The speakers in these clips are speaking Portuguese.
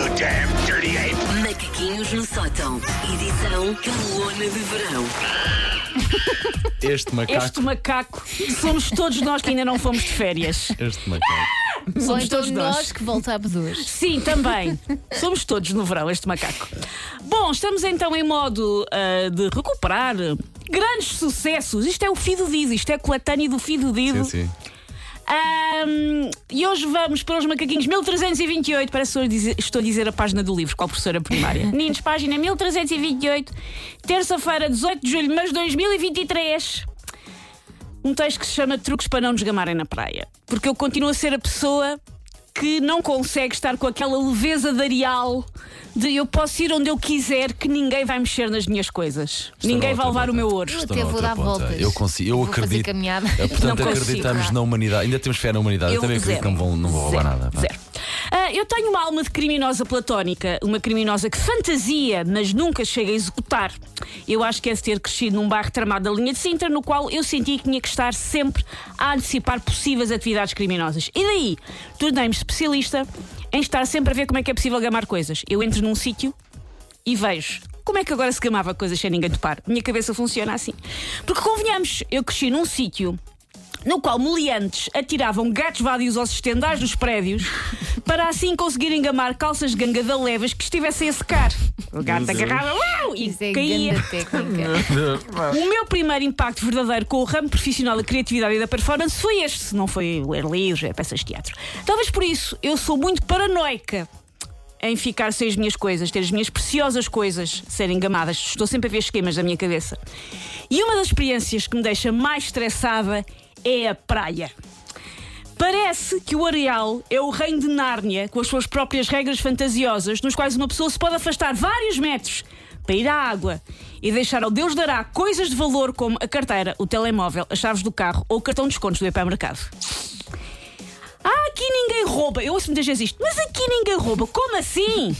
you damn dirty ape! Macaquinhos no sótão. Edição Calona de Verão. Este macaco. Somos todos nós que ainda não fomos de férias. Este macaco. Ou Somos então todos nós que voltámos hoje. Sim, também. Somos todos no verão, este macaco. Bom, estamos então em modo de recuperar grandes sucessos. Isto é o Fido Dido, isto é coletâneo do Fido Dido. Sim. E hoje vamos para os macaquinhos 1328. Parece que estou a dizer a página do livro, qual professora primária? Meninos, página 1328, terça-feira, 18 de julho, mas 2023. Um texto que se chama Truques para não nos gamarem na praia. Porque eu continuo a ser a pessoa que não consegue estar com aquela leveza de Arial de eu posso ir onde eu quiser, que ninguém vai mexer nas minhas coisas. Ninguém vai levar o meu ouro. Eu até vou dar voltas. Eu consigo, eu Vou fazer acredito. caminhada. Portanto, Não consigo, acreditamos na humanidade. Ainda temos fé na humanidade. Eu também acredito que não vou roubar nada. Pá. Zero. Eu tenho uma alma de criminosa platónica, uma criminosa que fantasia, mas nunca chega a executar. Eu acho que é de ter crescido num bairro tramado da linha de Sintra, no qual eu sentia que tinha que estar sempre a antecipar possíveis atividades criminosas. E daí, tornei-me especialista em estar sempre a ver como é que é possível gamar coisas. Eu entro num sítio e vejo como é que agora se gamava coisas sem ninguém topar. Minha cabeça funciona assim. Porque convenhamos, eu cresci num sítio no qual meliantes atiravam gatos vádios aos estendais dos prédios para assim conseguirem gamar calças de ganga da levas que estivessem a secar. O gato agarrava e Isso é caía. grande técnica. O meu primeiro impacto verdadeiro com o ramo profissional da criatividade e da performance foi este. Não foi ler livros, peças de teatro. Talvez por isso eu sou muito paranoica em ficar sem as minhas coisas, ter as minhas preciosas coisas serem gamadas. Estou sempre a ver esquemas na minha cabeça. E uma das experiências que me deixa mais estressada é a praia. Parece que o Areal é o reino de Nárnia, com as suas próprias regras fantasiosas, nos quais uma pessoa se pode afastar vários metros para ir à água e deixar ao Deus dará coisas de valor como a carteira, o telemóvel, as chaves do carro ou o cartão de descontos do hipermercado. Aqui ninguém rouba. Eu ouço muitas vezes isto, mas aqui ninguém rouba. Como assim?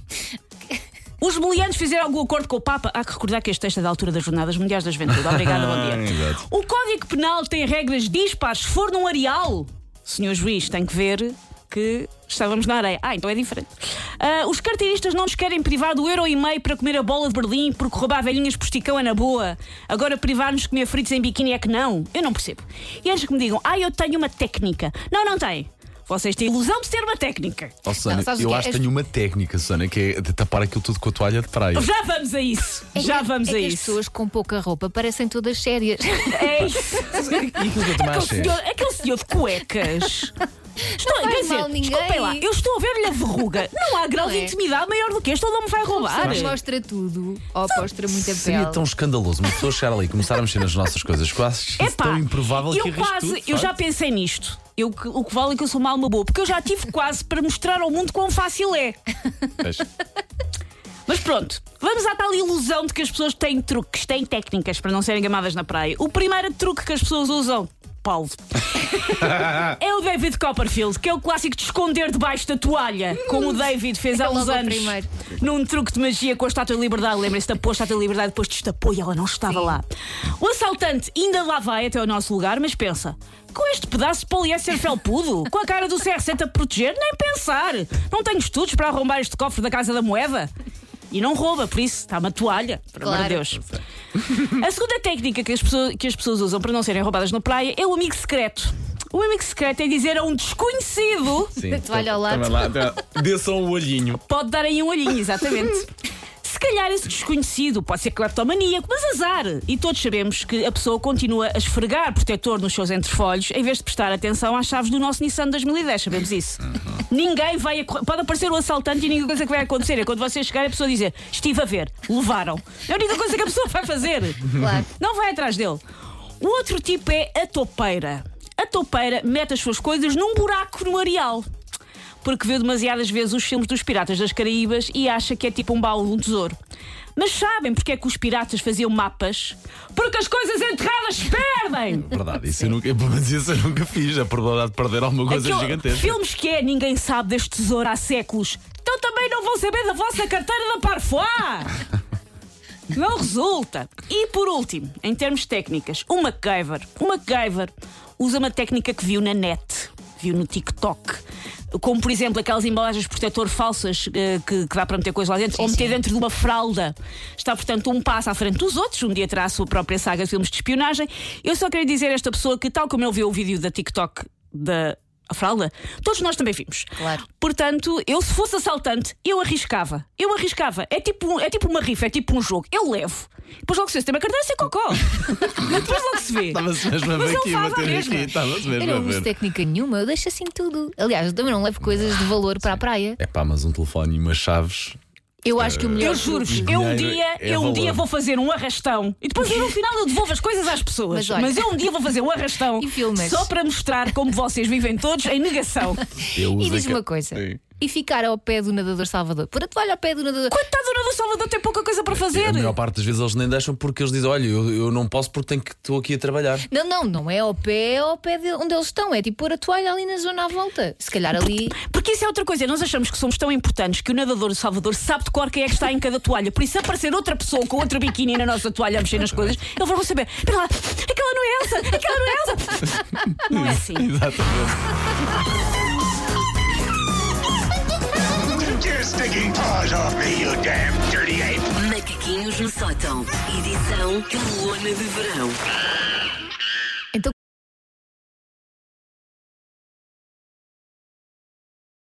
Os meliantes fizeram algum acordo com o Papa? Há que recordar que este texto é da altura das Jornadas Mundiais da Juventude. Obrigada, bom dia. Exato. O Código Penal tem regras dispares se for num areal. Senhor juiz, tem que ver que estávamos na areia. Então é diferente. Os carteiristas não nos querem privar do €1,5 para comer a bola de Berlim porque roubar velhinhas por esticão é na boa. Agora privar-nos de comer fritos em biquíni é que não. Eu não percebo. E antes que me digam, eu tenho uma técnica. Não tem. Vocês têm a ilusão de ter uma técnica. Oh, Susana, Não, sabes o eu que é? acho que tenho uma técnica, Susana, que é de tapar aquilo tudo com a toalha de praia. Já vamos a isso. É Já que- vamos é a que as isso. pessoas com pouca roupa parecem todas sérias. É isso. E aquilo que eu também acho é. Aquele senhor de cuecas. Não faz mal ninguém. Desculpem lá, eu estou a ver-lhe a verruga. Não há grau Não de é? intimidade maior do que este, ele não me vai roubar. Mas mostra tudo. Ou mostra muita Seria pele. tão escandaloso uma pessoa chegar ali e começar a mexer nas nossas coisas. Quase tão improvável que arrisque tudo. eu já pensei nisto. O que vale é que eu sou uma alma boa, porque eu já tive quase para mostrar ao mundo quão fácil é. Pois. Mas pronto, vamos à tal ilusão de que as pessoas têm truques, têm técnicas para não serem gamadas na praia. O primeiro truque que as pessoas usam, Paulo, é o David Copperfield, que é o clássico de esconder debaixo da toalha, como o David fez há É uns logo o anos primeiro. num truque de magia com a Estátua de Liberdade. Lembrem-se, tapou a Estátua de Liberdade, depois destapou e ela não estava lá. O assaltante ainda lá vai até ao nosso lugar, mas pensa: com este pedaço de poliéster felpudo, com a cara do CR7 a proteger, nem pensar. Não tenho estudos para arrombar este cofre da Casa da Moeda. E não rouba, por isso está uma toalha, por amor de Claro. Deus. A segunda técnica que as pessoas usam para não serem roubadas na praia é o amigo secreto. O amigo secreto é dizer a um desconhecido, Sim. A toalha ao lado. Dê só um olhinho. pode dar aí um olhinho, exatamente. Se calhar esse desconhecido pode ser cleptomaníaco, mas azar. E todos sabemos que a pessoa continua a esfregar protetor nos seus entrefolhos em vez de prestar atenção às chaves do nosso Nissan 2010. Sabemos isso. Ninguém vai. Pode aparecer o assaltante e a única coisa que vai acontecer é quando vocês chegarem a pessoa dizer: estive a ver, levaram. É a única coisa que a pessoa vai fazer. Claro. Não vai atrás dele. O outro tipo é a toupeira. A toupeira mete as suas coisas num buraco no areal. Porque viu demasiadas vezes os filmes dos Piratas das Caraíbas e acha que é tipo um baú de um tesouro. Mas sabem porque é que os piratas faziam mapas? Porque as coisas enterradas se perdem! Verdade, isso eu nunca fiz. A probabilidade de perder alguma coisa é gigantesca. Filmes que é ninguém sabe deste tesouro há séculos. Então também não vão saber da vossa carteira da Parfois! Não resulta. E por último, em termos técnicas, o MacGyver. O MacGyver usa uma técnica que viu na net, viu no TikTok. como por exemplo aquelas embalagens de protetor falsas que dá para meter coisas lá dentro, ou meter dentro de uma fralda, está portanto um passo à frente dos outros. Um dia terá a sua própria saga de filmes de espionagem. Eu só queria dizer a esta pessoa que, tal como ele viu o vídeo da TikTok da fralda, todos nós também vimos. Claro. Portanto, eu se fosse assaltante, eu arriscava. É tipo uma rifa, é tipo um jogo. Eu levo. Depois logo se vê, se tem uma carteira sem cocó. Mas depois logo se vê. Estava-se mesmo a Mas ver ele aqui, faz a bater mesma. aqui. Estava-se mesmo Eu a não uso ver. técnica nenhuma, eu deixo assim tudo. Aliás, eu também não levo coisas de valor para a praia. É pá, mas um telefone e umas chaves. Eu acho que o melhor. Eu juro-vos, O eu um dinheiro dia, é eu um valor. dia vou fazer um arrastão e depois no final eu devolvo as coisas às pessoas. Mas olha- Mas eu um dia vou fazer um arrastão E filmas. só para mostrar como vocês vivem todos em negação. Eu E uso diz-me aquele- uma coisa. Sim. E ficar ao pé do nadador Salvador? Pôr a toalha ao pé do nadador. Coitado do Salvador, tem pouca coisa para fazer. A maior parte das vezes eles nem deixam porque eles dizem: olha, eu não posso porque estou aqui a trabalhar. Não é ao pé de onde eles estão. É tipo pôr a toalha ali na zona à volta. Se calhar ali. Porque isso é outra coisa, nós achamos que somos tão importantes que o nadador do Salvador sabe de cor quem é que está em cada toalha. Por isso, se aparecer outra pessoa com outro biquíni na nossa toalha a mexer nas coisas, eles vão saber: espera lá, aquela não é Elsa, aquela não é Elsa. Não é assim. Exatamente. Take your stinking paws off me, you damn dirty ape! Macaquinhos no sótão. Edição Calona de Verão.